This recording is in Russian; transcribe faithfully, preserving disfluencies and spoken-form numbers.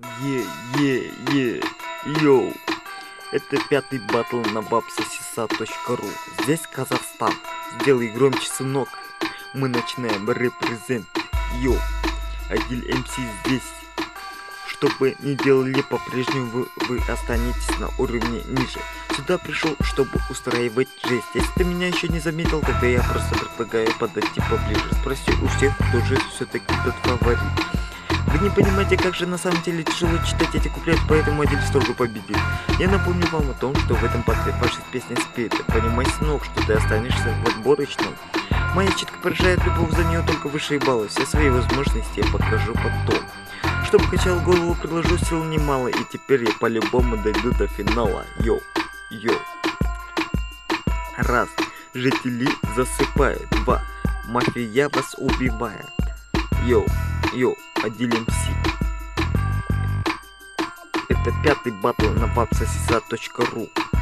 Е-е-е, йоу. Это пятый батл на бабсосиса точка ру. Здесь Казахстан. Сделай громче, сынок. Мы начинаем репрезент. Йоу. Адиль эм си здесь. Что бы ни делали, по-прежнему вы, вы останетесь на уровне ниже. Сюда пришел, чтобы устраивать жесть. Если ты меня еще не заметил, тогда я просто предлагаю подойти поближе. Спроси у всех, кто же все-таки тот фаворит. Вы не понимаете, как же на самом деле тяжело читать эти куплеты, поэтому Адиль строго победит. Я напомню вам о том, что в этом батле ваша песня спета. Понимай, сынок, что ты останешься в отборочном. Моя читка поражает любовь, за нее только высшие баллы. Все свои возможности я покажу потом. Чтобы качал голову, приложу сил немало, и теперь я по-любому дойду до финала. Йоу, йоу. Раз. Жители засыпают. Два. Мафия вас убивает. Йоу, йоу. Адиль эм си. Это пятый батл на бабсосиса точка ру.